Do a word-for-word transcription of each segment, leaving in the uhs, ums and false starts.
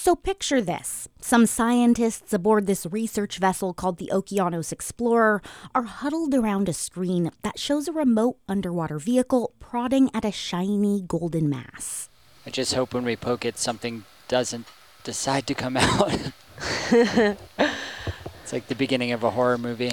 So picture this. Some scientists aboard this research vessel called the Okeanos Explorer are huddled around a screen that shows a remote underwater vehicle prodding at a shiny golden mass. I just hope when we poke it, something doesn't decide to come out. It's like the beginning of a horror movie.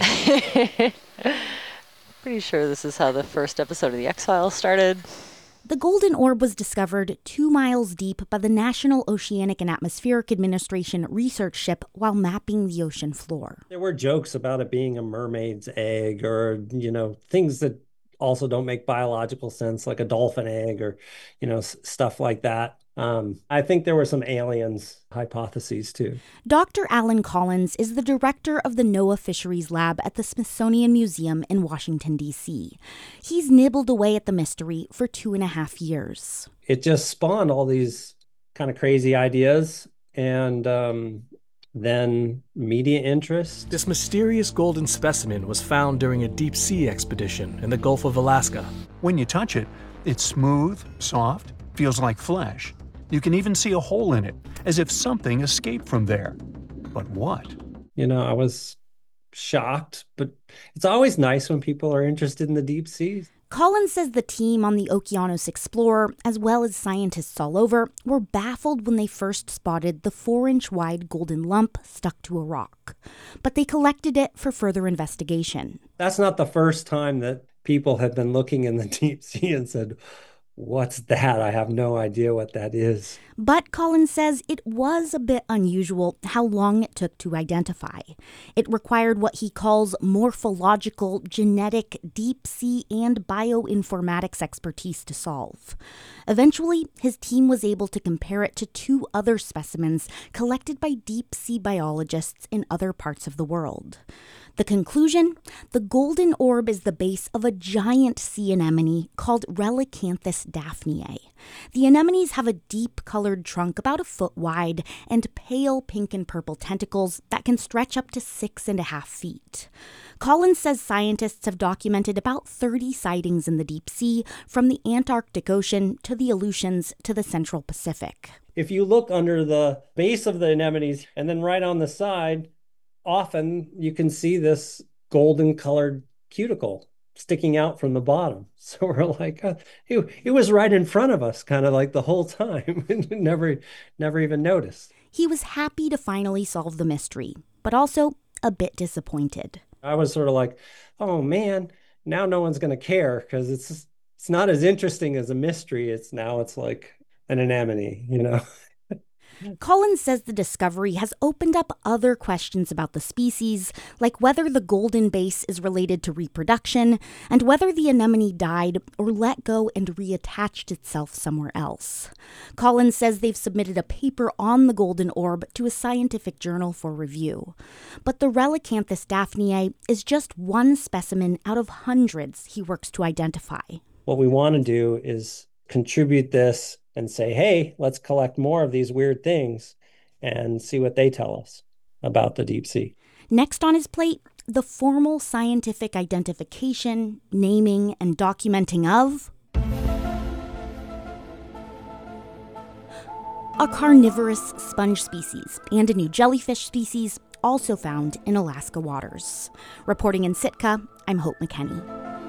Pretty sure this is how the first episode of The X-Files started. The golden orb was discovered two miles deep by the National Oceanic and Atmospheric Administration research ship while mapping the ocean floor. There were jokes about it being a mermaid's egg or, you know, things that also don't make biological sense, like a dolphin egg or, you know, s- stuff like that. Um, I think there were some aliens hypotheses, too. Doctor Alan Collins is the director of the NOAA Fisheries Lab at the Smithsonian Museum in Washington, D C. He's nibbled away at the mystery for two and a half years. It just spawned all these kind of crazy ideas and um, then media interest. This mysterious golden specimen was found during a deep-sea expedition in the Gulf of Alaska. When you touch it, it's smooth, soft, feels like flesh. You can even see a hole in it, as if something escaped from there. But what? You know, I was shocked, but it's always nice when people are interested in the deep sea. Collins says the team on the Okeanos Explorer, as well as scientists all over, were baffled when they first spotted the four-inch wide golden lump stuck to a rock. But they collected it for further investigation. That's not the first time that people have been looking in the deep sea and said, "What's that? I have no idea what that is." But Collins says it was a bit unusual how long it took to identify. It required what he calls morphological, genetic, deep sea, and bioinformatics expertise to solve. Eventually, his team was able to compare it to two other specimens collected by deep sea biologists in other parts of the world. The conclusion? The golden orb is the base of a giant sea anemone called Relicanthus daphniae. The anemones have a deep-colored trunk about a foot wide and pale pink and purple tentacles that can stretch up to six and a half feet. Collins says scientists have documented about thirty sightings in the deep sea, from the Antarctic Ocean to the Aleutians to the Central Pacific. If you look under the base of the anemones and then right on the side, often you can see this golden colored cuticle sticking out from the bottom. So we're like, uh, it, it was right in front of us, kind of like the whole time. never, never even noticed. He was happy to finally solve the mystery, but also a bit disappointed. I was sort of like, oh man, now no one's going to care because it's it's not as interesting as a mystery. It's now it's like an anemone, you know. Collins says the discovery has opened up other questions about the species, like whether the golden base is related to reproduction, and whether the anemone died or let go and reattached itself somewhere else. Collins says they've submitted a paper on the golden orb to a scientific journal for review. But the Relicanthus daphniae is just one specimen out of hundreds he works to identify. What we want to do is contribute this and say, hey, let's collect more of these weird things and see what they tell us about the deep sea. Next on his plate, the formal scientific identification, naming, and documenting of a carnivorous sponge species and a new jellyfish species also found in Alaska waters. Reporting in Sitka, I'm Hope McKenney.